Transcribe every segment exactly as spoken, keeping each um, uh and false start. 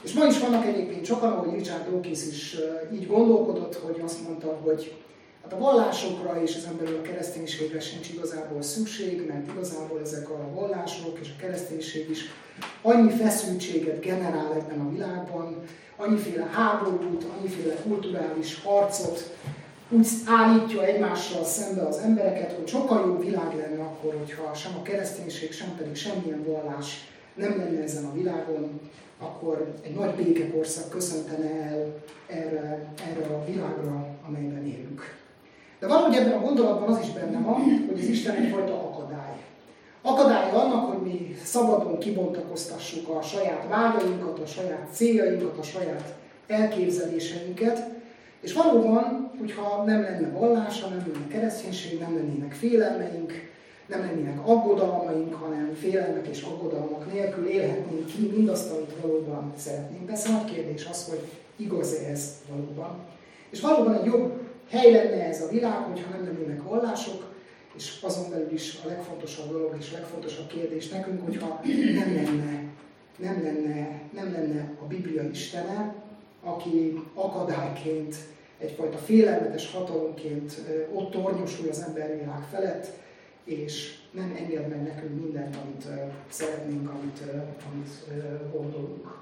És ma is vannak egyébként sokan, ahogy Richard Dawkins is így gondolkodott, hogy azt mondta, hogy hát a vallásokra és ezen belül a kereszténységre sincs igazából szükség, mert igazából ezek a vallások és a kereszténység is annyi feszültséget generál ebben a világban, annyiféle háborút, annyiféle kulturális harcot, úgy állítja egymással szembe az embereket, hogy sokkal jobb világ lenne akkor, hogyha sem a kereszténység, sem pedig semmilyen vallás nem lenne ezen a világon, akkor egy nagy békekorszak köszöntene el erre, erre a világra, amelyben élünk. De valahogy ebben a gondolatban az is benne van, hogy az Isten egyfajta akadály. Akadály annak, hogy mi szabadon kibontakoztassuk a saját vágyainkat, a saját céljainkat, a saját elképzeléseinket, és valóban, hogyha nem lenne vallása, nem lenne kereszténység, nem lennének félelmeink, nem lennének aggodalmaink, hanem félelmek és aggodalmak nélkül élhetnénk ki mindazt, amit valóban szeretnénk. Persze nagy kérdés az, hogy igaz-e ez valóban. És valóban egy jobb hely lenne ez a világ, hogyha nem lennének vallások, és azon belül is a legfontosabb dolog és a legfontosabb kérdés nekünk, hogyha nem lenne, nem lenne, nem lenne a Biblia Istene, aki akadályként, egyfajta félelmetes hatalomként ott tornyosul az embervilág felett, és nem enged meg nekünk mindent, amit szeretnénk, amit, amit gondolunk.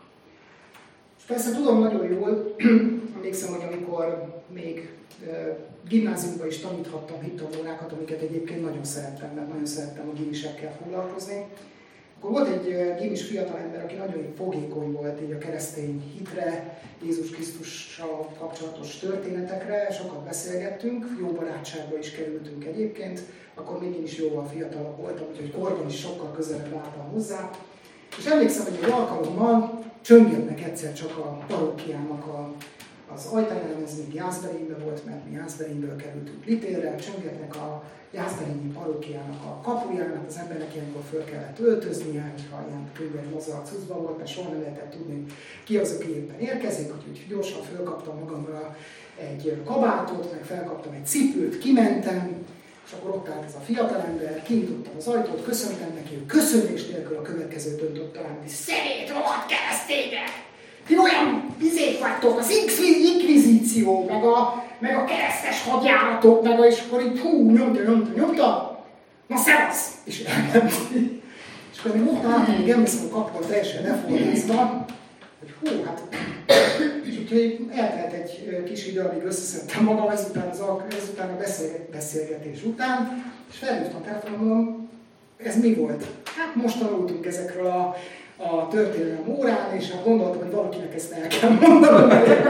És persze tudom nagyon jól, emlékszem, hogy amikor még gimnáziumban is taníthattam hittanórákat, amiket egyébként nagyon szerettem, mert nagyon szerettem a gimisekkel foglalkozni. Akkor volt egy gimis fiatalember, aki nagyon fogékony volt így a keresztény hitre, Jézus Krisztussal kapcsolatos történetekre, sokat beszélgettünk, jó barátságba is kerültünk egyébként, akkor még én is jóval fiatalabb voltam, úgyhogy korban is sokkal közelebb álltam hozzá. És emlékszem, hogy egy alkalommal csöngetnek egyszer csak a parókiának a, az ajtaján, ez még Jászberényben volt, mert mi Jászberényből kerültünk Litérre, csöngetnek a Jászberényi parókiának a kapuján, az embernek ilyenkor föl kellett öltöznie, ha ilyen könyvben mozzal cuccban volt, mert soha nem lehetett tudni, ki az, aki éppen érkezik, úgyhogy gyorsan fölkaptam magamra egy kabátot, meg felkaptam egy cipőt, kimentem, és akkor ott állt ez a fiatalember, kinyitottam az ajtót, köszöntem neki, ő köszönés nélkül a következőt döntött talán, hogy szemét rohadt keresztények! Ti olyan bizék vagytok, az inkvizíció, meg a, meg a keresztes hadjáratok, meg a, és akkor így hú, nyomta, nyomta, nyomta, na szevasz! És elment. És akkor még ott álltam, még emlékszem a kapban teljesen leforráztam, hogy hú, hát... És úgyhogy eltelt egy kis idő, amíg összeszedtem magam ezután, az, ezután a beszélgetés után, és felhívtam telefonon, ez mi volt? Hát most tanultunk ezekről a, a történelem órán, és hát gondoltam, hogy valakinek ezt el kell mondanom.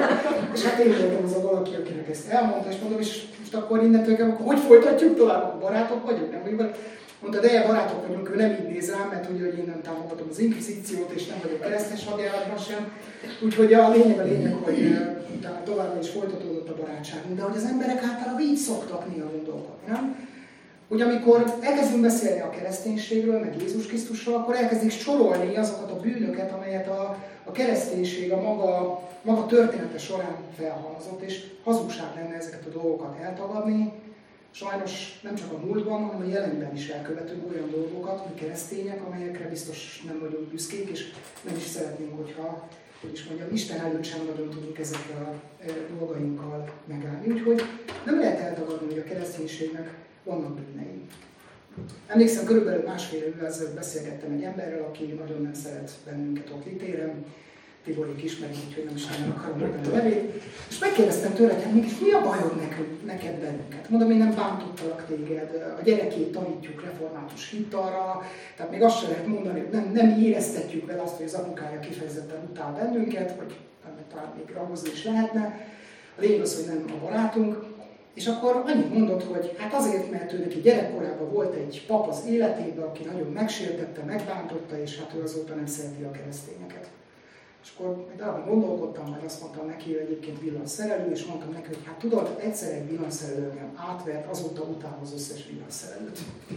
És hát én voltam az a valaki, akinek ezt elmondta, és mondom, és most akkor innentől kell, akkor hogy folytatjuk tovább? Barátok vagyunk? Nem vagyunk? Mondta, de barátok vagyunk, ő nem így néz rám, mert ugye, hogy én nem támogatom az inkvizíciót, és nem vagyok keresztes hadjáratban sem. Úgyhogy a lényeg a lényeg, hogy utána továbbra is folytatódott a barátságunk, de hogy az emberek általában így szoktak néha gondolkodni, nem? Hogy amikor elkezdünk beszélni a kereszténységről, meg Jézus Krisztusról, akkor elkezdik sorolni azokat a bűnöket, amelyet a, a kereszténység a maga, maga története során felhalmozott, és hazugság lenne ezeket a dolgokat eltagadni. Sajnos nem csak a múltban, hanem a jelenben is elkövetünk olyan dolgokat, mi keresztények, amelyekre biztos nem vagyunk büszkék, és nem is szeretnénk, hogyha, hogy is mondjam, Isten előtt sem nagyon tudunk ezekkel a dolgainkkal megállni. Úgyhogy nem lehet eltagadni, hogy a kereszténységnek vannak bűnei. Emlékszem, körülbelül másfél évvel ezelőtt beszélgettem egy emberrel, aki nagyon nem szeret bennünket ott Litéren. Tiborék ismerik, úgyhogy nem is nagyon akarom mondani a nevét. És megkérdeztem tőle, hogy mégis mi a bajod neked, neked bennünket? Mondom, én nem bántottalak téged, a gyerekét tanítjuk református hittalra, tehát még azt sem lehet mondani, hogy nem, nem éreztetjük vele azt, hogy az apukája kifejezetten utál bennünket, vagy talán még ragozni is lehetne. A lényeg az, hogy nem a barátunk. És akkor annyit mondott, hogy hát azért, mert ő neki gyerekkorában volt egy pap az életében, aki nagyon megsértette, megbántotta, és hát ő azóta nem szereti a keresztényeket. És akkor egy darabban gondolkodtam, mert azt mondtam neki, hogy egyébként villanyszerelő, és mondtam neki, hogy hát tudod, egyszer egy villanyszerelő engem átvert, azóta utálom az összes villanyszerelőt.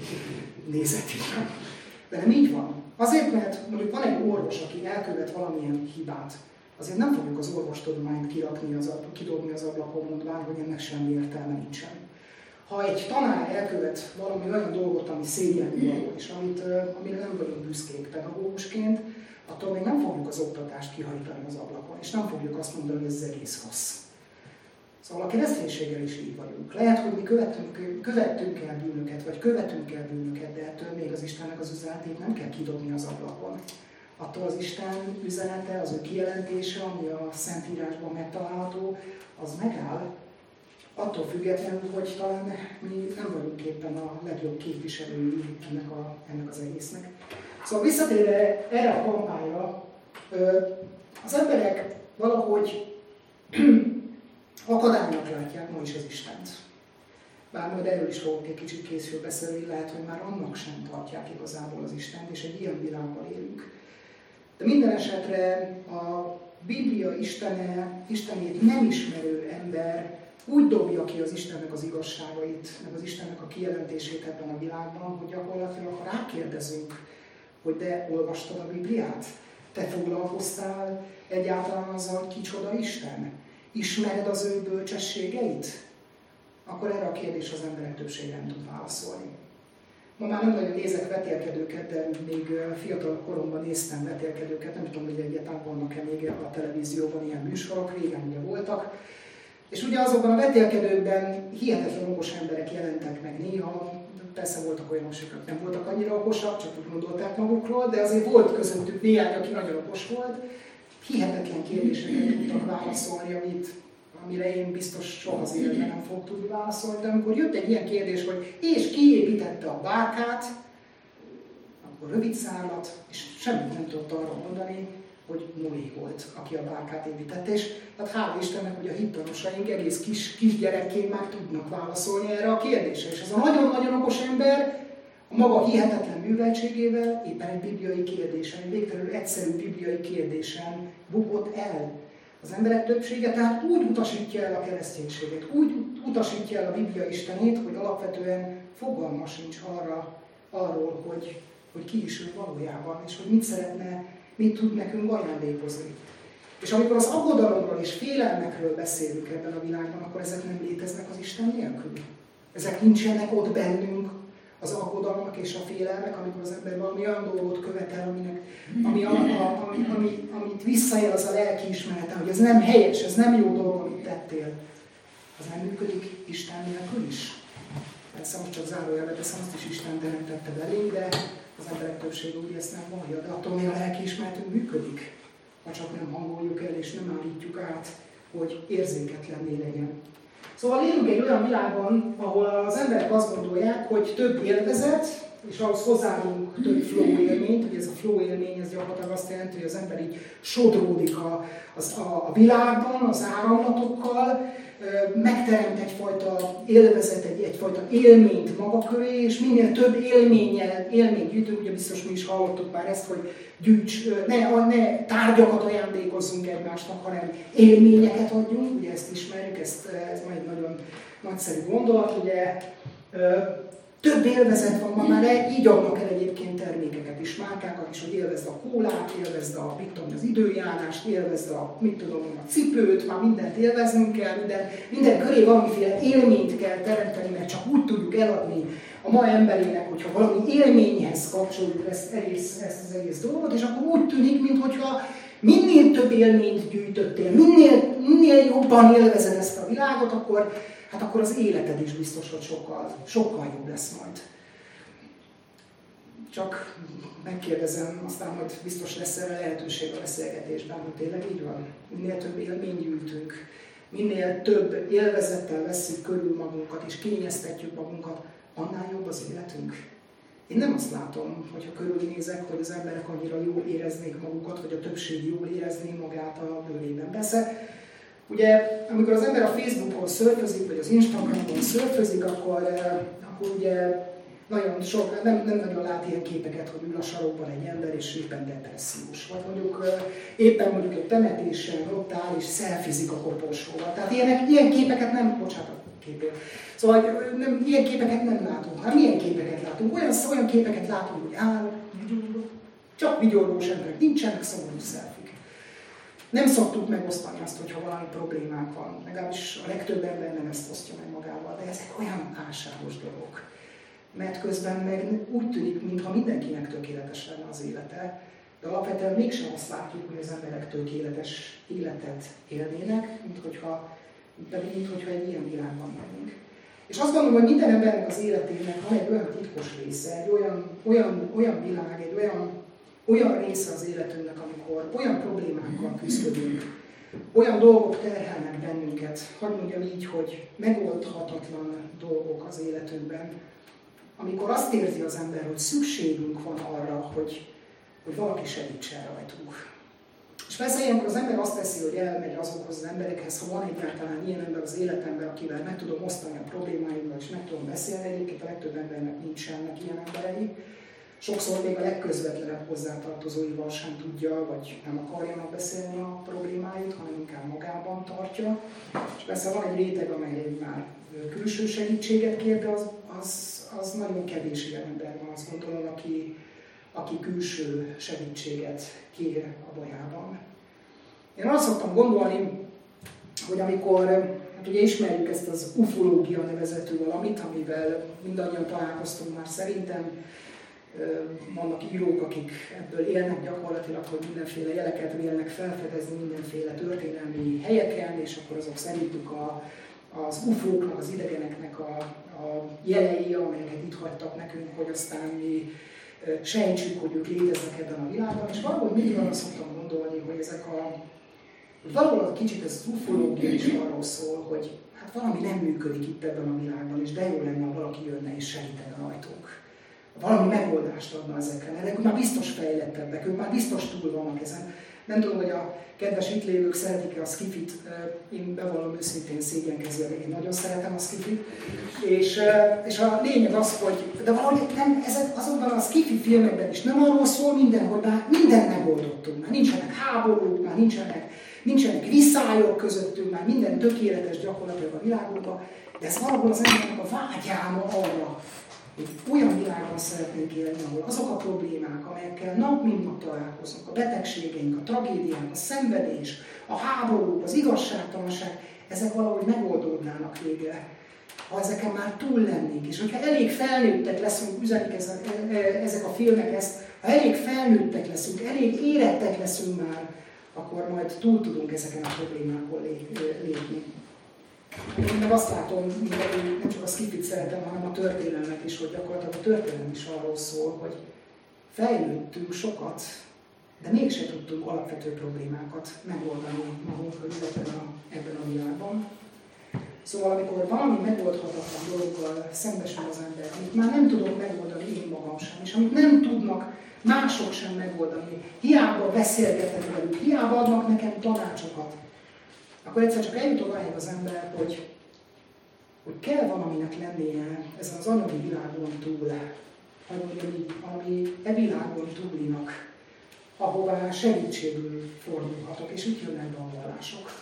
Nézett így. De nem így van. Azért, mert mondjuk van egy orvos, aki elkövet valamilyen hibát, azért nem fogjuk az orvostudományt kirakni, az, kidobni az ablakon, mondván, hogy ennek semmi értelme nincsen. Ha egy tanár elkövet valami olyan dolgot, ami szégyenlővaló, és amit, amire nem vagyunk büszkék pedagógusként, attól még nem fogjuk az oktatást kihajtani az ablakon, és nem fogjuk azt mondani, hogy ez az egész rossz. Szóval a kereszténységgel is így vagyunk. Lehet, hogy mi követünk, követünk el bűnöket, vagy követünk el bűnöket, de ettől még az Istennek az üzenetét nem kell kidobni az ablakon. Attól az Isten üzenete, az ő kijelentése, ami a Szentírásban megtalálható, az megáll. Attól függetlenül, hogy talán mi nem vagyunk éppen a legjobb képviselői ennek, a, ennek az egésznek. Szóval visszatérve erre a kampányra, az emberek valahogy akadálynak látják ma is az Istent. Bár majd erről is fogok egy kicsit később beszélni, lehet, hogy már annak sem tartják igazából az Istent, és egy ilyen világban élünk. De minden esetre a Biblia Istene, Istenét nem ismerő ember úgy dobja ki az Istennek az igazságait, meg az Istennek a kijelentését ebben a világban, hogy gyakorlatilag, ha rákérdezünk, hogy de olvastad a Bibliát? Te foglalkoztál egyáltalán azzal, hogy kicsoda Isten? Ismered az ő bölcsességeit? Akkor erre a kérdés az emberek többsége nem tud válaszolni. Ma már nem nagyon nézek vetélkedőket, de még fiatal koromban néztem vetélkedőket, nem tudom, hogy egyáltalán vannak-e még a televízióban ilyen műsorok, régen ugye voltak. És ugye azokban a vetélkedőkben hihetetlen okos emberek jelentek meg néha, persze voltak olyanok, akik nem voltak annyira okosak, csak úgy gondolták magukról, de azért volt közöttük néhány, aki nagyon okos volt. Hihetetlen kérdéseket tudtak válaszolni, amit, amire én biztos soha az életben nem fog tudni válaszolni, de amikor jött egy ilyen kérdés, hogy és ki építette a bárkát, akkor rövid szállat, és semmit nem tudott arról mondani, hogy Noé volt, aki a bárkát építette, és hát hál' Istennek, hogy a hittanosaink egész kis, kisgyerekként már tudnak válaszolni erre a kérdésre. És ez a nagyon-nagyon okos ember a maga hihetetlen műveltségével éppen egy bibliai kérdésen, egy végtelenül egyszerű bibliai kérdésen bukott el. Az emberek többsége tehát úgy utasítja el a kereszténységet, úgy utasítja el a Biblia Istenét, hogy alapvetően fogalma sincs arra, arról, hogy, hogy ki is ő valójában, és hogy mit szeretne, mit tud nekünk ajándékozni. És amikor az aggodalomról és félelmekről beszélünk ebben a világban, akkor ezek nem léteznek az Isten nélkül. Ezek nincsenek ott bennünk, az aggodalmak és a félelmek, amikor az ember valami olyan dolgot követel, aminek, ami, a, a, ami, ami, amit visszaél az a lelkiismerete, hogy ez nem helyes, ez nem jó dolog, amit tettél. Az nem működik Isten nélkül is. Persze most csak zárójelbe teszem, azt is Isten teremtette belénk, de az emberek többsége úgy ezt nem vallja, de attól még a lelkiismeretünk működik, ha csak nem hangoljuk el és nem állítjuk át, hogy érzéketlenné legyen. Szóval élünk egy olyan világban, ahol az emberek azt gondolják, hogy több élvezet, és ahhoz hozzáadunk több flow élményt, hogy ez a flow élmény, ez gyakorlatilag azt jelenti, hogy az ember így sodródik a, az, a, a világban, az áramlatokkal, megteremt egyfajta élvezet, egy, egyfajta élményt maga köré, és minél több élménnyel, élményt gyűjtünk, ugye biztos mi is hallottuk már ezt, hogy gyűjts, ne, ne tárgyakat ajándékozzunk egymásnak, hanem élményeket adjunk, ugye ezt ismerjük, ezt, ez már egy nagyon nagyszerű gondolat, ugye több élvezet van ma már, így adnak el egyébként termékeket is, márkákat is, hogy élvezd a kólát, élvezd a, mit tudom, az időjárást, élvezd a, mit tudom, a cipőt, már mindent élveznünk kell, minden, minden köré valamiféle élményt kell teremteni, mert csak úgy tudjuk eladni a ma emberének, hogyha valami élményhez kapcsoljuk ezt, egész, ezt az egész dolgot, és akkor úgy tűnik, mintha minél több élményt gyűjtöttél, minél, minél jobban élvezed ezt a világot, akkor hát akkor az életed is biztos, hogy sokkal, sokkal jobb lesz majd. Csak megkérdezem, aztán majd biztos lesz erre lehetőség a beszélgetésben, hogy tényleg így van. Minél több élményt gyűjtünk, minél több élvezettel vesszük körül magunkat és kényeztetjük magunkat, annál jobb az életünk. Én nem azt látom, hogyha körülnézek, hogy az emberek annyira jól éreznék magukat, vagy a többség jól érezné magát a bőrében. Persze, ugye, amikor az ember a Facebookon szörfözik, vagy az Instagramon szörfözik, akkor, akkor ugye nagyon sok, nem, nem nagyon lát ilyen képeket, hogy ül a sarokban egy ember, és éppen depressziós. Vagy mondjuk éppen mondjuk egy temetésen ott áll, és szelfizik a koporsóval. Tehát ilyenek, ilyen képeket nem, bocsánat, képél. Szóval nem, ilyen képeket nem látunk. Hát milyen képeket látunk? Olyan, olyan képeket látunk, hogy áll, vigyorgó. Csak vigyorgós emberek nincsenek, szomorú szelfik. Nem szoktuk megosztani azt, hogyha valami problémánk van. Legalábbis a legtöbb ember nem ezt osztja meg magával, de ezek olyan álságos dolgok. Mert közben meg úgy tűnik, mintha mindenkinek tökéletes lenne az élete, de alapvetően mégsem azt látjuk, hogy az emberek tökéletes életet élnének, mint hogyha, pedig mint hogyha egy ilyen világban élnénk. És azt gondolom, hogy minden embernek az életének van egy olyan titkos része, egy olyan, olyan, olyan világ, egy olyan, olyan része az életünknek, amikor olyan problémákkal küzdködünk, olyan dolgok terhelnek bennünket, hadd mondjam így, hogy megoldhatatlan dolgok az életünkben, amikor azt érzi az ember, hogy szükségünk van arra, hogy, hogy valaki segítsen rajtunk. És persze ilyenkor az ember azt teszi, hogy elmegy azokhoz az emberekhez, ha van egyáltalán ilyen ember az életemben, akivel meg tudom osztani a problémáimról, és meg tudom beszélni. Egyébként a legtöbb embernek nincsenek ilyen emberei. Sokszor még a legközvetlenebb hozzátartozóival sem tudja, vagy nem akarja megbeszélni a problémáit, hanem inkább magában tartja. És persze van egy réteg, amely már külső segítséget kér, de az, az, az nagyon kevés ilyen ember van, azt gondolom, aki, aki külső segítséget kér a bajában. Én azt szoktam gondolni, hogy amikor, hát ugye ismerjük ezt az ufológia nevezetű valamit, amivel mindannyian találkoztunk már szerintem, vannak írók, akik ebből élnek gyakorlatilag, hogy mindenféle jeleket vélnek felfedezni mindenféle történelmi helyeken, és akkor azok szerintük a, az ufóknak, az idegeneknek a, a jelei, amelyeket itt hagytak nekünk, hogy aztán mi sejtsük, hogy ők léteznek ebben a világban. És valahogy mindig arra szoktam gondolni, hogy ezek a hogy valahol kicsit ez az ufológia is arról szól, hogy hát valami nem működik itt ebben a világban, és de jó lenne, ha valaki jönne és segítene rajtunk. Valami megoldást adna ezekre, mert ők már biztos fejlettebbek, ők már biztos túl vannak ezen. Nem tudom, hogy a kedves itt lévők szeretik-e a skifit, én bevallom őszintén szégyenkezve, én nagyon szeretem a skifit. És, és a lényeg az, hogy de valahogy nem, ezek, azokban a skifi filmekben is nem arról szól minden, hogy már mindent megoldottunk, már nincsenek háborúk, már nincsenek, nincsenek viszályok közöttünk, már minden tökéletes gyakorlatilag a világunkban, de ez valahol az embernek a vágyálma arra, hogy olyan világban szeretnénk élni, ahol azok a problémák, amelyekkel nap mint nap találkozunk, a betegségeink, a tragédiák, a szenvedés, a háború, az igazságtalanság, ezek valahogy megoldódnának végre, ha ezeken már túl lennénk. És hogyha elég felnőttek leszünk, üzenik ezek, ezek a filmek ezt, ha elég felnőttek leszünk, elég érettek leszünk már, akkor majd túl tudunk ezeken a problémákon lépni. Én meg azt látom, hogy nem csak a skifit szeretem, hanem a történelmet is, hogy gyakorlatilag a történelem is arról szól, hogy fejlődtünk sokat, de mégse tudtunk alapvető problémákat megoldani magunkról, illetve ebben a világban. Szóval amikor valami megoldhatatlan dologgal szembesül az ember, amit már nem tudok megoldani én magam sem, és amit nem tudnak mások sem megoldani, hiába beszélgetek velük, hiába adnak nekem tanácsokat, akkor egyszer csak eljut odáig az ember, hogy, hogy kell valaminek lennie ezen az anyagi világon túl, hogy mondjam, ami e világon túlinak, ahová segítségül fordulhatok, és itt jönnek be a vallások.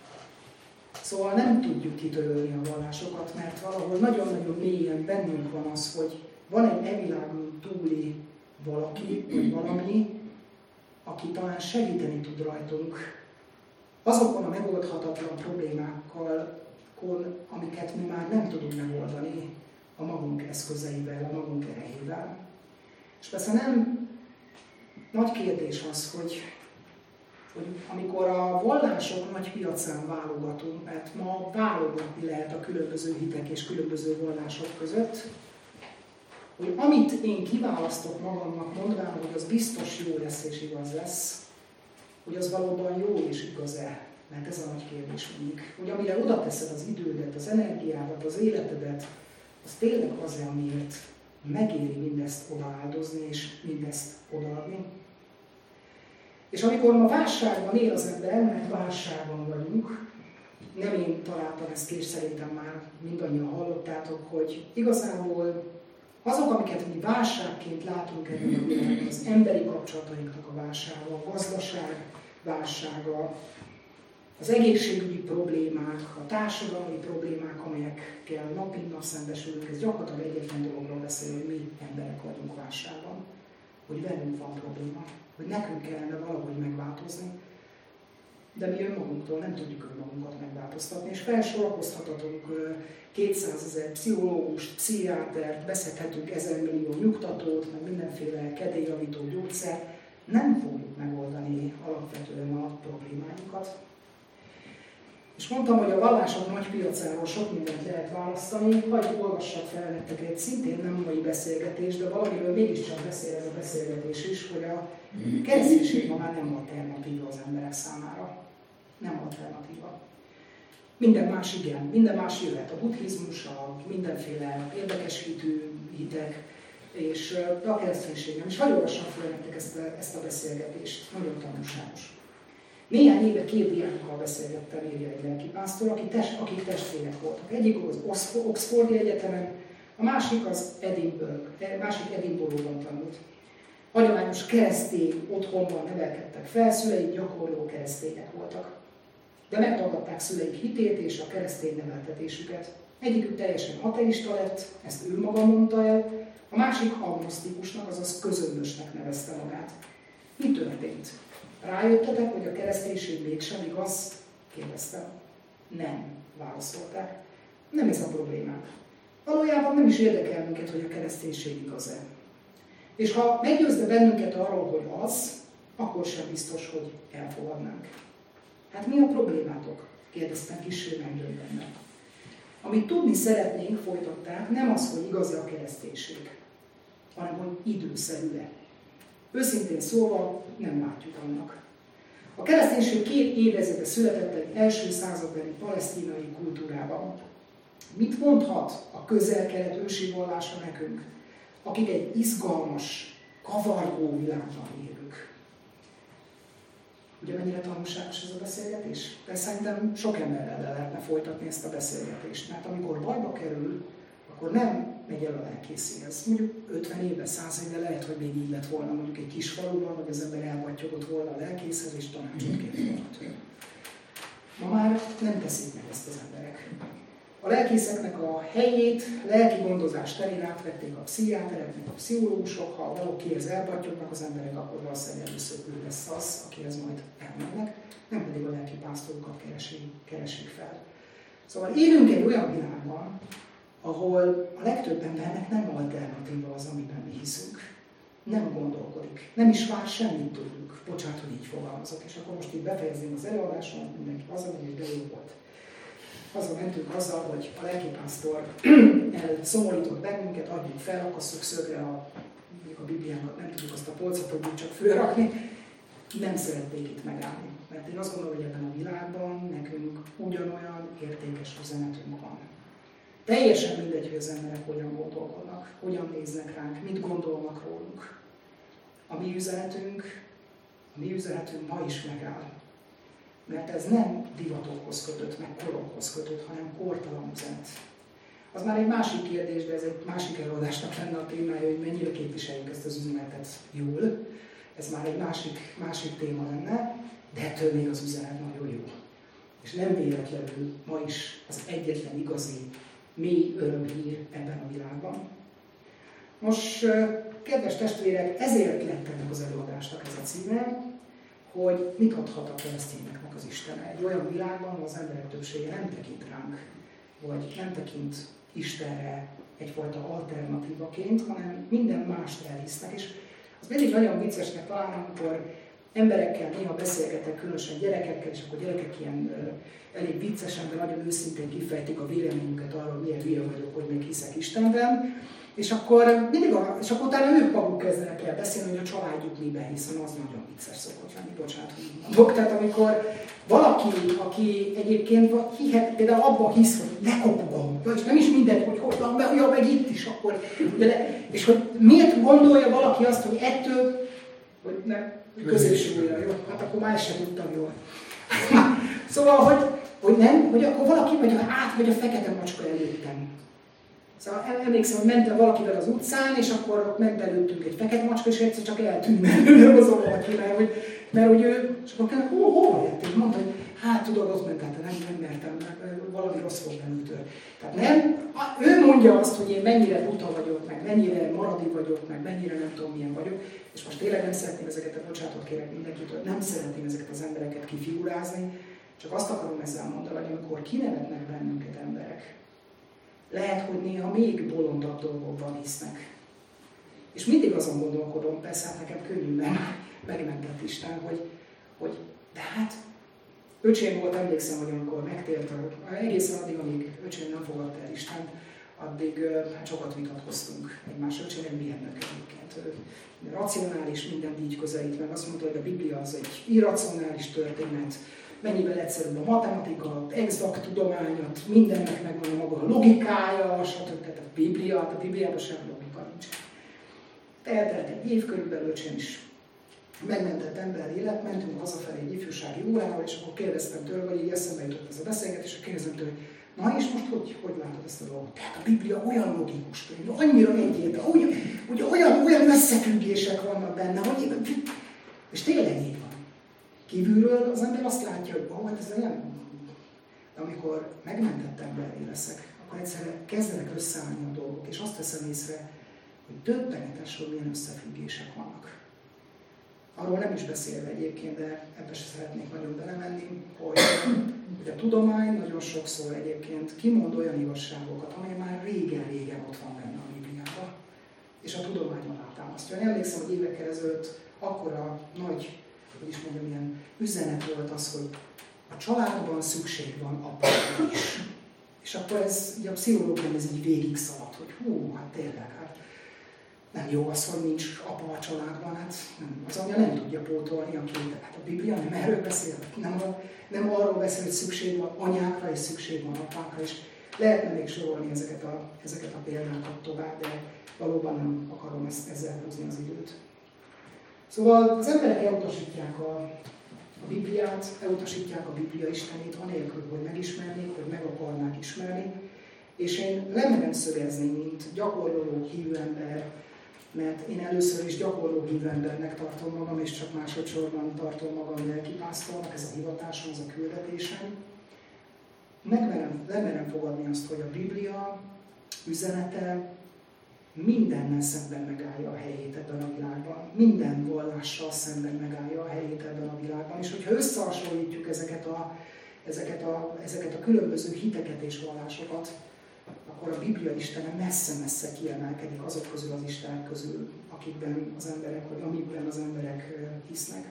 Szóval nem tudjuk kitörölni a vallásokat, mert valahol nagyon-nagyon mélyen bennünk van az, hogy van egy e világon túli valaki, vagy valami, aki talán segíteni tud rajtunk, azokon a megoldhatatlan problémákkal, amiket mi már nem tudunk megoldani a magunk eszközeivel, a magunk erejével. És persze nem nagy kérdés az, hogy, hogy amikor a vallások nagy piacán válogatunk, mert ma válogatni lehet a különböző hitek és különböző vallások között, hogy amit én kiválasztok magamnak, mondván, hogy az biztos jó lesz és igaz lesz, hogy az valóban jó és igaz-e, mert ez a nagy kérdés mindig. Hogy amire oda teszed az idődet, az energiádat, az életedet, az tényleg az-e, amiért megéri mindezt odaáldozni és mindezt odaadni. És amikor ma válságban él az ember, mert válságban vagyunk, nem én találtam ezt ki, és szerintem már mindannyian hallottátok, hogy igazából azok, amiket mi válságként látunk ebben a világban, az emberi kapcsolatainknak a válsága, a gazdaság válsága, az egészségügyi problémák, a társadalmi problémák, amelyekkel nap mint nap szembesülünk, ez gyakorlatilag egyetlen dologról beszél, hogy mi emberek vagyunk válságban, hogy velünk van probléma, hogy nekünk kellene valahogy megváltozni, de mi önmagunktól nem tudjuk önmagunkat megváltoztatni, és felsorakoztathatunk kétszázezer pszichológust, pszichiátert, beszedhetünk ezer millió nyugtatót, meg mindenféle kedélyjavító gyógyszert, nem fogjuk megoldani alapvetően a problémáinkat. És mondtam, hogy a vallások nagy piacáról sok mindent lehet választani, vagy olvassak fel nektek egy szintén nem mai beszélgetés, de valamiről mégiscsak beszél ez a beszélgetés is, hogy a kereszténység ma már nem alternatíva az emberek számára. Nem alternatíva. Minden más igen, minden más jöhet. A buddhizmus, a mindenféle érdekes hitű hitek, és a kereszténységem. És hagyj olvassam fel nektek ezt a, ezt a beszélgetést, nagyon tanulságos. Néhány éve két diákkal beszélgettem, írja egy lelkipásztor, akik, test, akik testvérek voltak. Egyik az Oxfordi Egyetemen, a másik az Edinburgh, másik Edinburghban tanult. Hagyományos keresztény otthonban nevelkedtek fel, szüleik gyakorló keresztények voltak. De megtagadták szüleik hitét és a keresztény neveltetésüket. Egyikük teljesen ateista lett, ezt ő maga mondta el, a másik agnosztikusnak, azaz közömbösnek nevezte magát. Mi történt? Rájöttetek, hogy a kereszténység mégsem igaz? Kérdeztem. Nem, válaszolták. Nem ez a problémánk. Valójában nem is érdekel minket, hogy a kereszténység igaz-e. És ha meggyőzne bennünket arról, hogy az, akkor sem biztos, hogy elfogadnánk. Hát mi a problémátok? Kérdeztem kissé megdöbbenve. Amit tudni szeretnénk, folytatták, nem az, hogy igaz-e a kereszténység, hanem hogy időszerű-e. Őszintén szólva nem látjuk annak. A kereszténység két évezrede született egy első századbeli palesztinai kultúrában. Mit mondhat a közel-kelet ősi vallása nekünk, akik egy izgalmas, kavargó világban élünk? Ugye mennyire tanulságos ez a beszélgetés? De szerintem sok emberrel le lehetne folytatni ezt a beszélgetést, mert amikor bajba kerül, akkor nem megy el a lelkészéhez. Mondjuk ötven éve, száz éve lehet, hogy még így lett volna, mondjuk egy kis faluban, vagy az ember elvattyogott volna a lelkészhez, és tanácsot kért volna tőle. Ma már nem teszik meg ezt az emberek. A lelkészeknek a helyét, lelki gondozás terén átvették a pszichiáterek, a pszichológusok, ha valakihez elvattyognak az emberek, akkor valószínűleg először ő lesz az, akihez majd elmennek, nem pedig a lelki pásztorokat keresik, keresik fel. Szóval élünk egy olyan világban, ahol a legtöbb embernek nem alternatíva az, amiben mi hiszünk. Nem gondolkodik, nem is vár semmit tőlünk. Bocsánat, hogy így fogalmazok, és akkor most így befejezném az előadásomat, mindenki hazamegy, hogy de jó volt. Haza mentünk azzal, hogy a lelkipásztor elszomorított bennünket, adjuk fel, akasszuk szögre a, a Bibliánkat, nem tudjuk azt a polcot, hogy csak fölrakni. Nem szeretnék itt megállni, mert én azt gondolom, hogy ebben a világban nekünk ugyanolyan értékes üzenetünk van. Teljesen mindegy, hogy az emberek hogyan gondolkodnak, hogyan néznek ránk, mit gondolnak rólunk. A mi üzenetünk, a mi üzenetünk ma is megáll. Mert ez nem divatokhoz kötött, meg korokhoz kötött, hanem kortalan üzenet. Az már egy másik kérdés, de ez egy másik előadásnak lenne a témája, hogy mennyire képviseljük ezt az üzenetet jól. Ez már egy másik, másik téma lenne, de ettől még az üzenet nagyon jó. És nem véletlenül ma is az egyetlen igazi, mély örömhír ebben a világban. Most, kedves testvérek, ezért lett ennek az előadásnak ez a címe, hogy mit adhat a keresztényeknek az Isten egy olyan világban, ahol az emberek többsége nem tekint ránk, vagy nem tekint Istenre egyfajta alternatívaként, hanem minden mást elhisznek. És az mindig nagyon viccesnek találom, amikor emberekkel néha beszélgetek, különösen gyerekekkel, és akkor gyerekek ilyen uh, elég viccesen, de nagyon őszintén kifejtik a véleményüket arról, hogy milyen hülye vagyok, hogy még hiszek Istenben. És akkor, mindig a, és akkor utána ők maguk kezdenek el beszélni, hogy a családjuk miben hisz, az nagyon vicces szokott lenni, bocsánat, hogy mondok. Tehát amikor valaki, aki egyébként hihet, például abban hisz, hogy ne kopogom, és nem is mindegy, hogy hogy van, ja, meg itt is akkor. De, és hogy miért gondolja valaki azt, hogy ettől, hogy ne, középső újra, jó? Hát akkor már ezt sem tudtam jól. Szóval, hogy, hogy nem, hogy akkor valaki vagy át, vagy a fekete macska előttem. Szóval emlékszem, hogy mentem valakivel az utcán, és akkor ott megbelőttünk egy fekete macska, és egyszer csak eltűnt belőle az valaki, mert hogy, mert hogy ő, és akkor kellene, hol, hol lett? És mondta, hogy hát tudod, ott ment, hát nem, nem mertem, mert valami rossz volt bennütől. Tehát nem, ő mondja azt, hogy én mennyire buta vagyok, meg mennyire maradi vagyok, meg mennyire nem tudom milyen vagyok, és most tényleg nem szeretném ezeket, a bocsánatot kérek mindenkitől, nem szeretném ezeket az embereket kifigurázni, csak azt akarom ezzel mondani, hogy amikor kinevetnek bennünket emberek, lehet, hogy néha még bolondabb dolgokban hisznek. És mindig azon gondolkodom, persze hát nekem könnyű, mert, megmentett Isten, hogy, hogy de hát öcsém volt, emlékszem, hogy amikor megtért, egészen addig, amíg öcsém nem fogadta el Istent, addig hát sokat vitatkoztunk egymás öcsém, egy mérnök egyébként. Racionális, mindent így közelít meg, azt mondta, hogy a Biblia az egy irracionális történet, mennyivel egyszerűbb a matematika, exakt tudományat, mindennek megvan a maga logikája, stb. Tehát a Biblia, a Bibliában sem logika nincs. Eltelt egy év körülbelül, öcsém is megmentett ember élet, mentünk hazafelé egy ifjúsági órával, és akkor kérdeztem tőle, vagy így eszembe jutott ez a beszélgetés, és kérdeztem tőle, hogy na és most hogy, hogy látod ezt a dolgot? Tehát a Biblia olyan logikus könyv, annyira egyértelmű, olyan, ugye, olyan, olyan összefüggések vannak benne, hogy és tényleg így van. Kívülről az ember azt látja, hogy ó, hát ez nem. De amikor megmentett emberré leszek, akkor egyszerűen kezdenek összeállni a dolgok, és azt veszem észre, hogy döbbenetes, hogy milyen összefüggések vannak. Arról nem is beszélve egyébként, de ebbe se szeretnék nagyon belemenni, hogy, hogy a tudomány nagyon sokszor egyébként kimond olyan igazságokat, amely már régen-régen ott van benne a Bibliában, és a tudomány alátámasztja. Én emlékszem, hogy évekkel ezelőtt akkora nagy, hogy is mondjam, ilyen üzenet volt az, hogy a családban szükség van apára is. És akkor ez, ugye a pszichológián ez így végig szaladt, hogy hú, hát tényleg, hát nem jó az, hogy nincs apa a családban, hát nem, az anya nem tudja pótolni a képet. Hát a Biblia nem erről beszél, nem, nem arról beszél, hogy szükség van anyákra és szükség van apákra, és lehetne még sorolni ezeket a, ezeket a példákat tovább, de valóban nem akarom ezt, ezzel húzni az időt. Szóval az emberek elutasítják a, a Bibliát, elutasítják a Biblia Istenét, anélkül, hogy megismernék, hogy meg akarnák ismerni, és én lemerem szögezni, mint gyakorló hívő ember, mert én először is gyakorló hívő embernek tartom magam, és csak másodszorban tartom magam lelkipásztornak, ez a hivatásom, ez a küldetésem. Megmerem, lemerem fogadni azt, hogy a Biblia üzenete mindennel szemben megállja a helyét ebben a világban. Minden vallással szemben megállja a helyét ebben a világban. És hogyha összehasonlítjuk ezeket a, ezeket a, ezeket a különböző hiteket és vallásokat, akkor a Biblia Istene messze-messze kiemelkedik azok közül az Istenek közül, akikben az emberek, vagy amikben az emberek hisznek.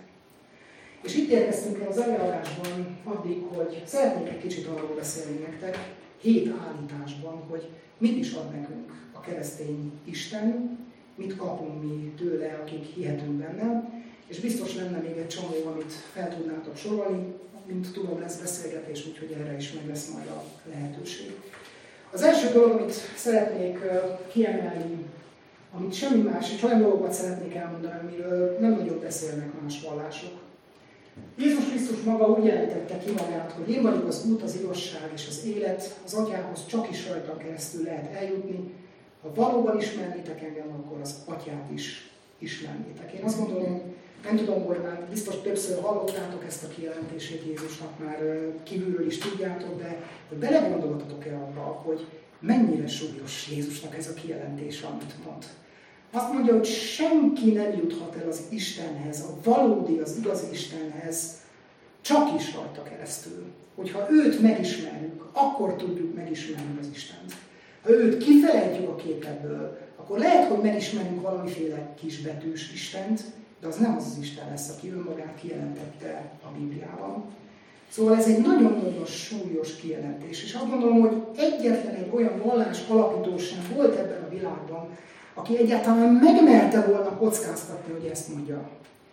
És itt érkeztünk el az eljárásban addig, hogy szeretnék egy kicsit arról beszélni nektek, hét állításban, hogy mit is ad nekünk a keresztény Isten, mit kapunk mi tőle, akik hihetünk benne, és biztos lenne még egy csomó, amit fel tudnátok sorolni, mint tudom, lesz beszélgetés, úgyhogy erre is meg lesz majd a lehetőség. Az első dolog, amit szeretnék kiemelni, amit semmi más, és olyan dolgokat szeretnék elmondani, amiről nem nagyon beszélnek más vallások. Jézus Krisztus maga úgy jelentette ki magát, hogy én vagyok az út, az igazság és az élet, az Atyához csak is rajtam keresztül lehet eljutni. Ha valóban ismernétek engem, akkor az Atyát is ismernétek. Én azt gondolom, nem tudom, hogy már biztos többször hallottátok ezt a kijelentését Jézusnak, már kívülről is tudjátok, de hogy belegondoltatok-e abba, hogy mennyire súlyos Jézusnak ez a kijelentés, amit mond. Azt mondja, hogy senki nem juthat el az Istenhez, a valódi, az igazi Istenhez, csak is rajta keresztül. Hogyha őt megismerjük, akkor tudjuk megismerni az Istent. Ha őt kifelejtjük a képekből, akkor lehet, hogy megismerünk valamiféle kisbetűs Istent, de az nem az az Isten lesz, aki önmagát kijelentette a Bibliában. Szóval ez egy nagyon-nagyon súlyos kijelentés, és azt gondolom, hogy egyetlen egy olyan vallás alapító sem volt ebben a világban, aki egyáltalán megmerte volna kockáztatni, hogy ezt mondja,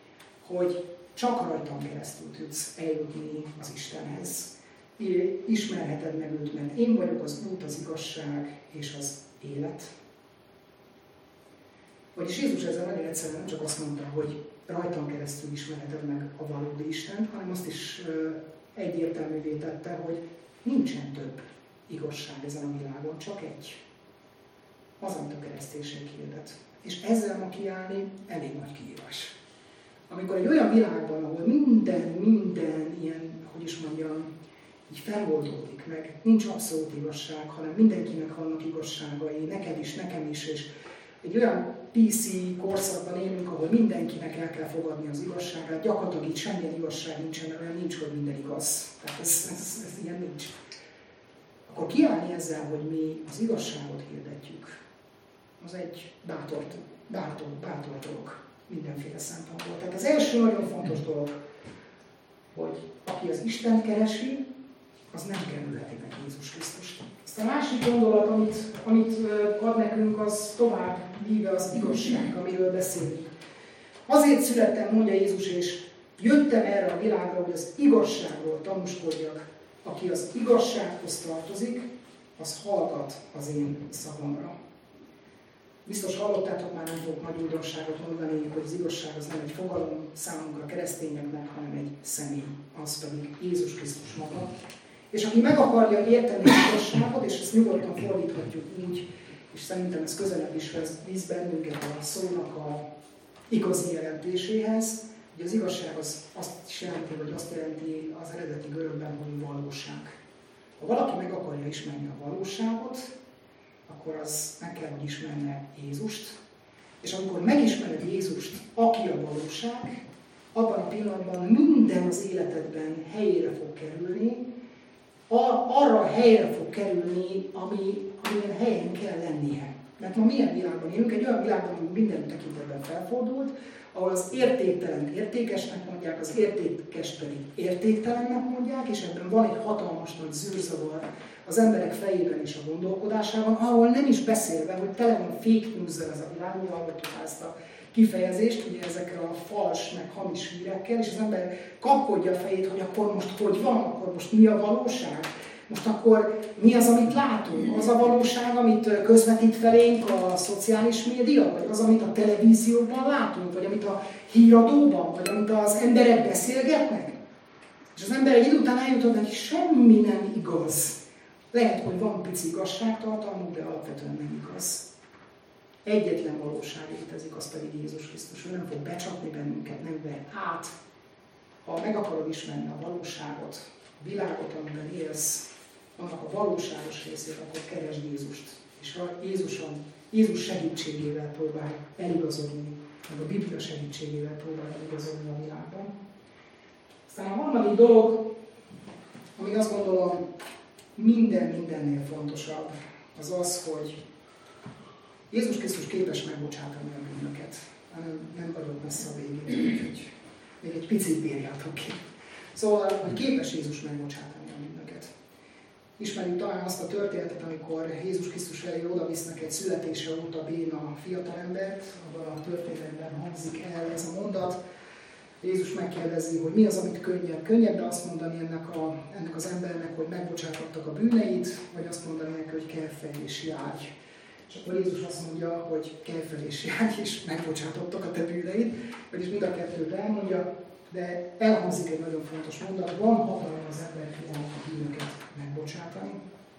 hogy csak rajtam keresztül tudsz eljutni az Istenhez. Ismerheted meg őt, mert én vagyok az út, az igazság és az élet. Vagyis Jézus ezzel nagyon egyszerűen nem csak azt mondta, hogy rajtam keresztül ismerheted meg a valódi Istent, hanem azt is egyértelművé tette, hogy nincsen több igazság ezen a világon, csak egy. Az, amit a kereszténység hirdet. És ezzel ma kiállni elég nagy kihívás. Amikor egy olyan világban, ahol minden, minden ilyen, hogy is mondjam, így feloldódik meg, nincs abszolút igazság, hanem mindenkinek vannak igazságai, neked is, nekem is, és egy olyan pé cé korszakban élünk, ahol mindenkinek el kell fogadni az igazságát, gyakorlatilag itt semmilyen igazság nincsen, mert olyan nincs, hogy minden igaz. Tehát ez, ez, ez ilyen nincs. Akkor kiállni ezzel, hogy mi az igazságot hirdetjük, az egy bátor, bátor, bátor dolog. mindenféle szempontból. Tehát az első nagyon fontos dolog, hogy aki az Istent keresi, az nem kerülheti meg Jézus Krisztust. Ezt a másik gondolat, amit, amit ad nekünk, az tovább víve az igazság, amiről beszélünk. Azért születtem, mondja Jézus, és jöttem erre a világra, hogy az igazságról tanúskodjak. Aki az igazsághoz tartozik, az hallgat az én szavamra. Biztos hallottátok, már nem fogok nagy újdonságot mondani, hogy az igazság az nem egy fogalom számunkra, keresztényeknek, hanem egy személy, az pedig Jézus Krisztus maga. És aki meg akarja érteni az igazságot, és ezt nyugodtan fordíthatjuk úgy, és szerintem ez közelebb is visz bennünket a szónak a igazi jelentéséhez, hogy az igazság az azt is jelenti, vagy azt jelenti az eredeti görögben, hogy valóság. Ha valaki meg akarja ismerni a valóságot, akkor az meg kell, hogy ismerne Jézust. És amikor megismered Jézust, aki a valóság, abban a pillanatban minden az életedben helyére fog kerülni, arra a helyre fog kerülni, ami, amilyen helyen kell lennie. Mert ma milyen világban élünk? Egy olyan világban, ami minden tekintetben felfordult, ahol az értéktelen értékesnek mondják, az értékes pedig értéktelennek mondják, és ebben van egy hatalmas nagy zűrzavar az emberek fejében és a gondolkodásában, ahol nem is beszélve, hogy tele van fake news-zel ez a világ, mi hallottuk ezt a kifejezést, ugye ezekkel a fals, meg hamis hírekkel, és az ember kapkodja a fejét, hogy akkor most hogy van, akkor most mi a valóság? Most akkor mi az, amit látunk? Az a valóság, amit közvetít felénk a szociális média, vagy az, amit a televízióban látunk, vagy amit a híradóban, vagy amit az emberek beszélgetnek? És az ember egy idő után eljutott, hogy semmi nem igaz. Lehet, hogy van pici igazságtartalmuk, de alapvetően nem igaz. Egyetlen valóság létezik, az pedig Jézus Krisztus. Ő nem fog becsapni bennünket, nem ver át. Ha meg akarod ismerni a valóságot, a világot, amiben élsz, annak a valóságos részét, akkor keresd Jézust. És Jézuson, Jézus segítségével próbálj eligazodni, meg a Biblia segítségével próbálj eligazodni a világban. Aztán a harmadik dolog, ami azt gondolom minden mindennél fontosabb, az az, hogy Jézus Krisztus képes megbocsátani a bűnöket. Nem, nem vagyok messze a végén, úgyhogy még egy picit bírjátok ki. Szóval, hogy képes Jézus megbocsátani a bűnöket. Ismerjük talán azt a történetet, amikor Jézus Krisztus elé odavisznek egy születése óta béna fiatalembert, abban a történetben hangzik el ez a mondat. Jézus megkérdezi, hogy mi az, amit könnyebb. Könnyebb azt mondani ennek, a, ennek az embernek, hogy megbocsátottak a bűneit, vagy azt mondani neki, hogy kell fel és járj. És akkor Jézus azt mondja, hogy kell fel és járj, és megbocsátottak a te bűneid, vagyis mind a kettőt elmondja, de elhangzik egy nagyon fontos mondat, van hatalma az emberfiának a bűnöket megbocsátani.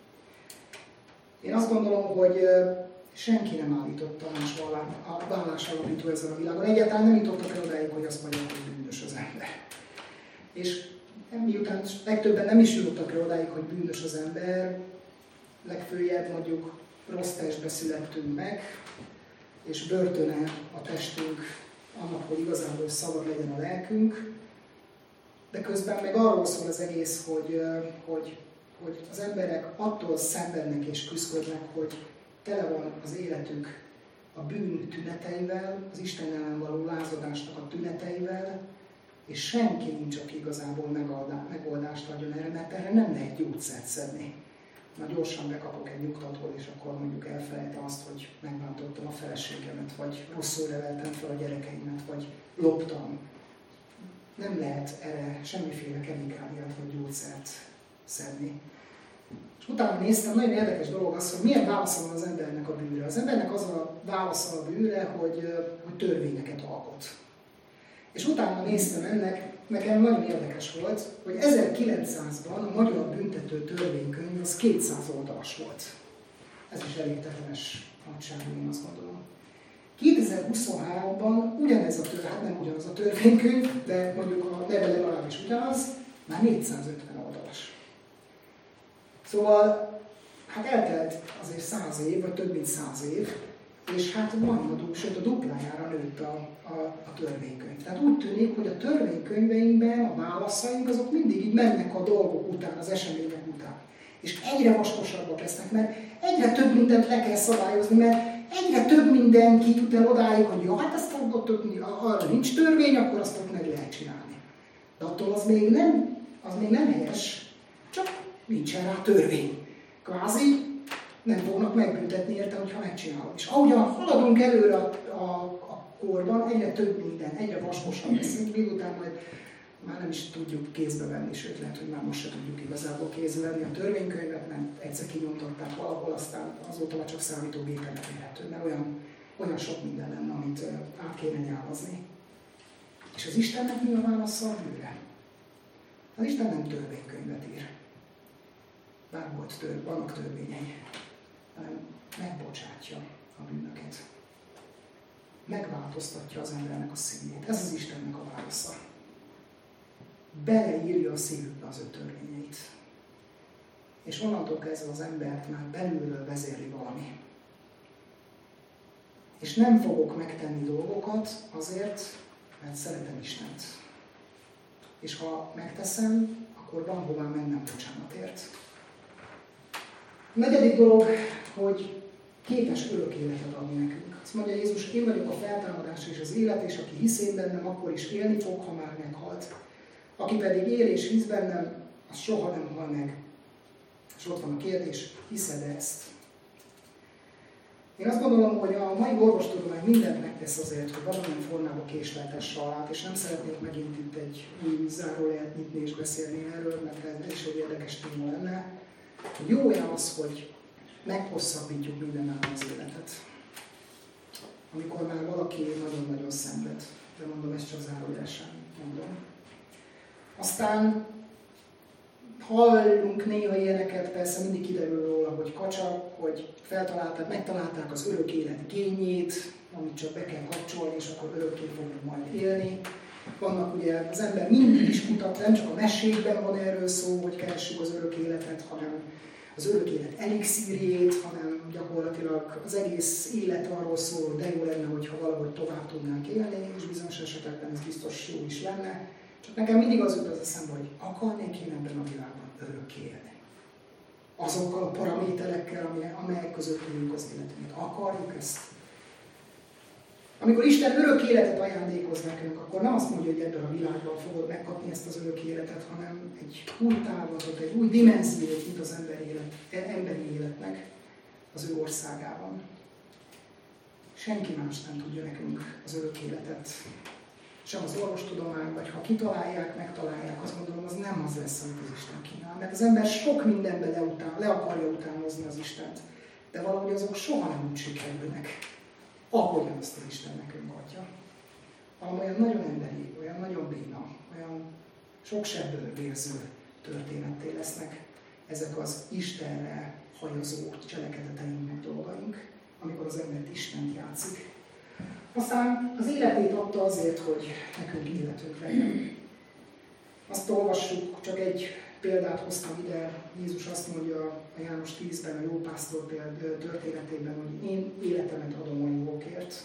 Én azt gondolom, hogy senki nem állította más a vállás alapító ezen a világon. Egyáltalán nem jutottak el odáig, hogy azt mondják, hogy bűnös az ember. És miután legtöbben nem is jutottak el odáig, hogy bűnös az ember, legfőjebb mondjuk rossz testbe születtünk meg, és börtöne a testünk annak, hogy igazából szabad legyen a lelkünk, de közben meg arról szól az egész, hogy, hogy, hogy az emberek attól szenvednek és küzdködnek, hogy tele van az életük a bűn tüneteivel, az Isten ellen való lázadásnak a tüneteivel, és senki nincs, aki igazából megoldást adjon erre, mert erre nem lehet gyógyszert szedni. Na gyorsan bekapok egy nyugtatót, és akkor mondjuk elfelejtem azt, hogy megbántottam a feleségemet, vagy rosszul neveltem fel a gyerekeimet, vagy loptam. Nem lehet erre semmiféle kemikáliát vagy gyógyszert szedni. És utána néztem, nagyon érdekes dolog az, hogy milyen válasza van az embernek a bűnre. Az embernek az a válasza a bűnre, hogy, hogy törvényeket alkot. És utána néztem ennek, nekem nagyon érdekes volt, hogy ezerkilencszázban a magyar büntető törvénykönyv az kétszáz oldalas volt. Ez is elég tetemes nagyságú, én azt gondolom. kétezer-huszonháromban ugyanez a törvény, hát nem ugyanaz a törvénykönyv, de mondjuk a neve legalábbis ugyanaz, már négyszázötven oldalas. Szóval, hát eltelt azért száz év, vagy több mint száz év, és hát majdnem, sőt a duplájára nőtt a, a, a törvénykönyv. Tehát úgy tűnik, hogy a törvénykönyveinkben a válaszaink azok mindig így mennek a dolgok után, az események után. És egyre vaskosabbak lesznek, mert egyre több mindent le kell szabályozni, mert egyre több mindenki jut el odáig, hogy jó, hát azt ott, ott, arra nincs törvény, akkor azt ott meg lehet csinálni. De attól az még nem, az még nem helyes, csak nincsen rá törvény. Kvázi nem fognak megbüntetni érte, hogyha megcsinálod. És ahogyan haladunk előre a, a, a korban, egyre több minden, egyre vaskosabb leszünk, miután majd már nem is tudjuk kézbe venni, sőt lehet, hogy már most se tudjuk igazából kézbe venni a törvénykönyvet, mert egyszer kinyomtatták valahol, aztán azóta már csak számítógépen elérhető, mert olyan, olyan sok minden lenne, amit át kéne nyálazni. És az Istennek mi a válasza a bűnre? Az Isten nem törvénykönyvet ír. Bár volt tör, vannak törvényei, hanem megbocsátja a bűnöket. Megváltoztatja az embernek a szívét. Ez az Istennek a válasza. Beleírja a szívükbe az ő törvényeit. És onnantól kezdve az embert már belülről vezérli valami. És nem fogok megtenni dolgokat azért, mert szeretem Istent. És ha megteszem, akkor van hová mennem bocsánatért. A negyedik dolog, hogy képes örök életet adni nekünk. Azt mondja Jézus, én vagyok a feltámadás és az élet, és aki hisz én bennem, akkor is élni fog, ha már meghalt. Aki pedig él és hisz bennem, az soha nem hal meg. És ott van a kérdés, hiszed ezt? Én azt gondolom, hogy a mai orvostudomány mindent megtesz azért, hogy valamilyen formában késleltesse alá, és nem szeretnék megint itt egy új zárójelet nyitni és beszélni erről, mert ez is egy érdekes téma lenne. Jó-e az, hogy meghosszabbítjuk mindenáron az életet? Amikor már valaki nagyon-nagyon szenved, de mondom, ezt csak zárójelesen mondom. Aztán hallunk néha ilyeneket, persze mindig kiderül róla, hogy kacsa, hogy feltalálták, megtalálták az örök élet gényét, amit csak be kell kapcsolni, és akkor örökké fogunk majd élni. Vannak ugye, az ember mindig is kutat, nem csak a mesékben van erről szó, hogy keressük az örök életet, hanem az örök élet elixírjét, hanem gyakorlatilag az egész élet arról szól, hogy de jó lenne, hogyha valahogy tovább tudnánk élni, és bizonyos esetekben ez biztos jó is lenne. Csak nekem mindig az jut az eszembe, hogy akarnék én ebben a világban örökké élni. Azokkal a paraméterekkel, amelyek között élünk az életünket. Akarjuk ezt? Amikor Isten örök életet ajándékoz nekünk, akkor nem azt mondja, hogy ebben a világban fogod megkapni ezt az örök életet, hanem egy új távlatot, egy új dimenziót, mint az emberi, élet, emberi életnek az ő országában. Senki más nem tudja nekünk az örök életet. Sem az orvostudomány, vagy ha kitalálják, megtalálják, azt gondolom, az nem az lesz, amit az Isten kínál. Mert az ember sok mindenben le, után, le akarja utánozni az Istent, de valahogy azok soha nem úgy sikerülnek, ahogyan azt az Isten nekünk adja. Valami olyan nagyon emberi, olyan nagyon béna, olyan sok sebből vérző történetté lesznek ezek az Istenre hajazó cselekedeteink, meg dolgaink, amikor az ember Istent játszik. Aztán az életét adta azért, hogy nekünk életünk legyen. Azt olvassuk, csak egy példát hoztam ide, Jézus azt mondja a János tízben, a jó pásztor történetében, hogy én életemet adom a jókért.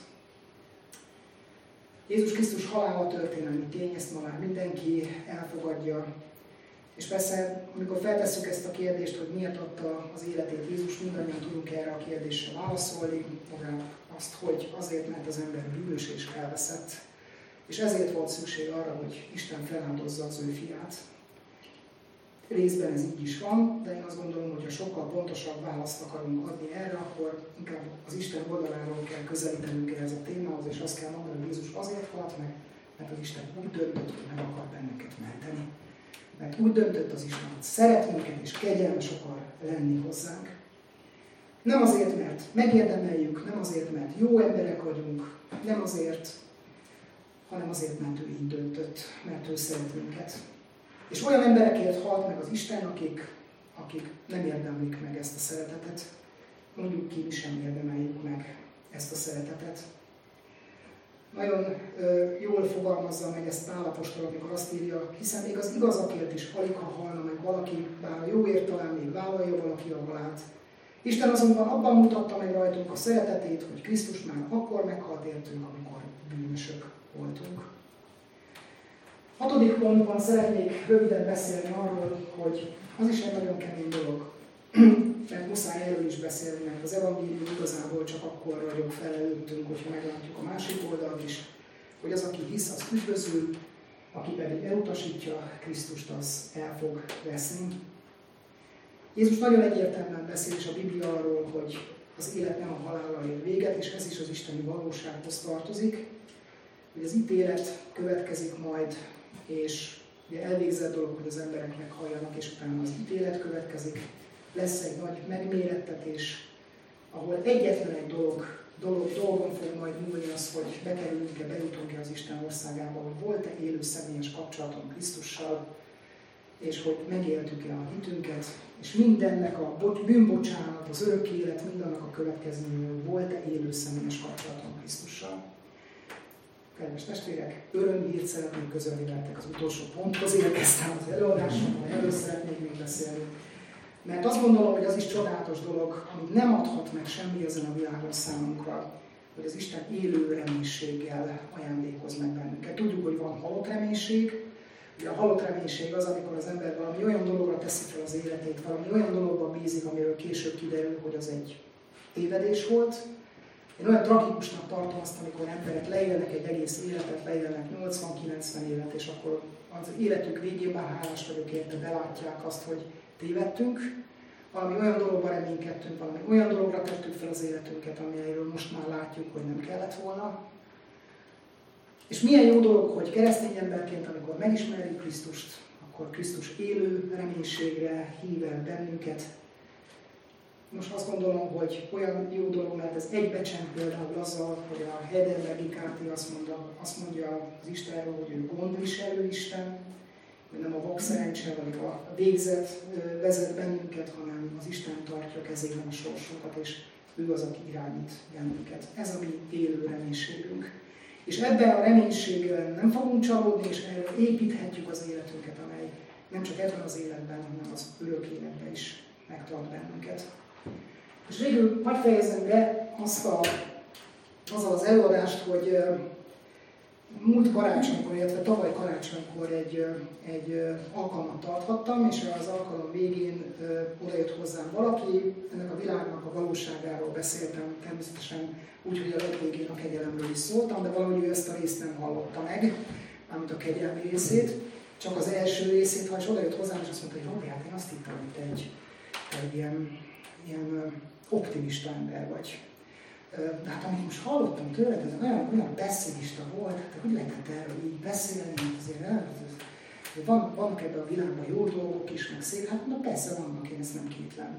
Jézus Krisztus halála történelmi tény, ezt ma már mindenki elfogadja. És persze, amikor feltesszük ezt a kérdést, hogy miért adta az életét Jézus, mindannyian tudunk erre a kérdésre válaszolni, maga azt, hogy azért, mert az ember bűnös és elveszett, és ezért volt szükség arra, hogy Isten feláldozza az ő fiát. Részben ez így is van, de én azt gondolom, hogy ha sokkal pontosabb választ akarunk adni erre, akkor inkább az Isten oldaláról kell közelítenünk ehhez a témához, és azt kell mondani, hogy Jézus azért halt meg, mert az Isten úgy döntött, hogy meg akar bennünket menteni. Mert úgy döntött az Isten, hogy szeret minket és kegyelmes akar lenni hozzánk. Nem azért, mert megérdemeljük, nem azért, mert jó emberek vagyunk, nem azért, hanem azért, mert ő így döntött, mert ő szeret minket. És olyan emberekért halt meg az Isten, akik, akik nem érdemlik meg ezt a szeretetet. Mondjuk ki, mi sem érdemeljük meg ezt a szeretetet. Nagyon ö, jól fogalmazza meg ezt Pál apostol, amikor azt írja, hiszen még az igazakért is alig ha halna meg valaki, bár a jóért talán még vállalja valaki a halált. Isten azonban abban mutatta meg rajtunk a szeretetét, hogy Krisztus már akkor meghalt értünk, amikor bűnösök voltunk. Hatodik pontban szeretnék röviden beszélni arról, hogy az is egy nagyon kemény dolog. mert muszáj erről is beszélni, mert az evangélium igazából csak akkor ragyog fel előttünk, hogyha meglátjuk a másik oldalt is, hogy az, aki hisz, az üdvözül, aki pedig elutasítja Krisztust, az el fog veszni. Jézus nagyon egyértelműen beszél is a Biblia arról, hogy az élet nem a halállal ér véget, és ez is az isteni valósághoz tartozik, hogy az ítélet következik majd, és ugye elvégzett dolog, hogy az emberek meghalljanak, és utána az ítélet következik. Lesz egy nagy megmérettetés, ahol egyetlen egy dolog, dolog, dolgon fog majd múlni az, hogy bekerülünk-e, bejutunk-e az Isten országába, hogy volt-e élő személyes kapcsolatom Krisztussal, és hogy megéltük-e a hitünket, és mindennek a bűnbocsánat, az örök élet, mindannak a következménye, volt-e élő személyes kapcsolatom Krisztussal. Kedves testvérek, örömhírt szeretnék közölni veletek, az utolsó ponthoz érkeztem az előadásomban, erről szeretnék még beszélni. Mert azt gondolom, hogy az is csodálatos dolog, amit nem adhat meg semmi ezen a világon számunkra, hogy az Isten élő reménységgel ajándékoz meg bennünket. Tudjuk, hogy van halott reménység. Ugye a halott reménység az, amikor az ember valami olyan dologra teszi fel az életét, valami olyan dologban bízik, amiről később kiderül, hogy az egy tévedés volt. Én olyan tragikusnak tartom azt, amikor emberek leélnek egy egész életet, leélnek nyolcvan-kilencven évet, és akkor az életük végén már hálás vagyok érte, belátják azt, hogy tévedtünk, valami olyan dologban reménykedtünk, valami olyan dologra tettük fel az életünket, amelyről most már látjuk, hogy nem kellett volna. És milyen jó dolog, hogy keresztény emberként, amikor megismerjük Krisztust, akkor Krisztus élő reménységre hív el bennünket. Most azt gondolom, hogy olyan jó dolog, mert ez egybecseng például azzal, hogy a Heidelbergi Káti azt mondja, azt mondja az Istenről, hogy ő gondviselő Isten, hogy nem a vakszerencse vagy a végzet vezet bennünket, hanem az Isten tartja kezében a sorsunkat, és ő az, aki irányít bennünket. Ez a mi élő reménységünk. És ebben a reménységben nem fogunk csalódni, és erről építhetjük az életünket, amely nem csak ebben az életben, hanem az örök életben is megtart bennünket. És végül hadd fejezzem be azt a, azzal az előadást, hogy múlt karácsonykor, illetve tavaly karácsonykor egy, egy alkalmat tarthattam, és az alkalom végén odajött hozzám valaki, ennek a világnak a valóságáról beszéltem, természetesen úgy, hogy a legvégén a kegyelemről is szóltam, de valahogy ő ezt a részt nem hallotta meg, mármint a kegyelmi részét, csak az első részét, ha is odajött hozzám, és azt mondta, hogy Robi, hát én azt hittem, hogy te egy, egy ilyen, ilyen optimista ember vagy. De hát amit most hallottam tőled, ez olyan, olyan pessimista volt, hát hogy lehetett erről így beszélni, azért van, vannak ebben a világban jó dolgok is, meg szép, hát na persze vannak, én ezt nem kétlem.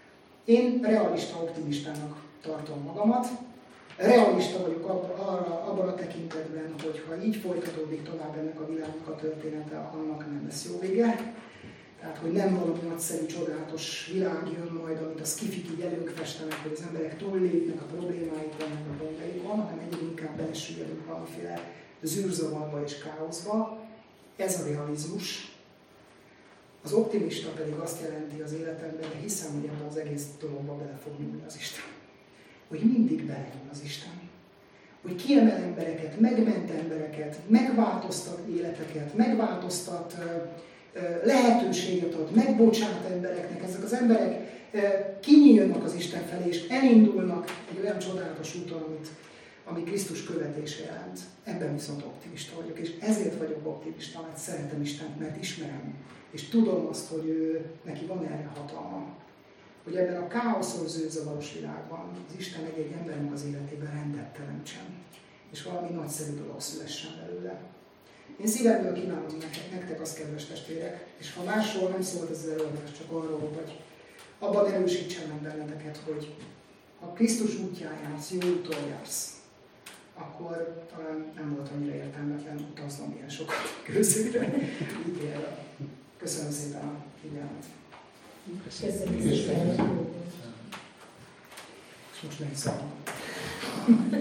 Én realista optimistának tartom magamat, realista vagyok arra, abban a tekintetben, hogy ha így folytatódik tovább ennek a világnak a története, annak nem lesz jó vége. Tehát, hogy nem valami nagyszerű, csodálatos világ jön majd, amit a skifik így előnk festenek, hogy az emberek túllépnek a problémáikon, meg a gondjaikon, hanem egyre inkább belesüllyedünk valamiféle zűrzavarba és káoszba. Ez a realizmus. Az optimista pedig azt jelenti az életemben, de hiszem, hogy ebben az egész dologba bele fog nyúlni az Isten. Hogy mindig belejön az Isten. Hogy kiemel embereket, megment embereket, megváltoztat életeket, megváltoztat lehetőséget ad, megbocsát embereknek, ezek az emberek kinyílnak az Isten felé, és elindulnak egy olyan csodálatos úton, amit, ami Krisztus követése jelent. Ebben viszont optimista vagyok, és ezért vagyok optimista, mert szeretem Istent, mert ismerem, és tudom azt, hogy ő, neki van erre hatalma. Hogy ebben a káoszos, zűrzavaros világban az Isten egy-egy embernek az életében rendet teremtsen, és valami nagyszerű dolog szülessen belőle. Én szívemből kívánom nektek azt, kedves testvérek, és ha másról nem szólt ez az előadás, csak arról, hogy abban erősítsen meg benneteket, hogy ha Krisztus útján jársz, jó úton jársz, akkor talán nem volt annyira értelmetlen utaznom ilyen sokat közükre. Köszönöm szépen a figyelmet. Köszönöm szépen. És most megszállom.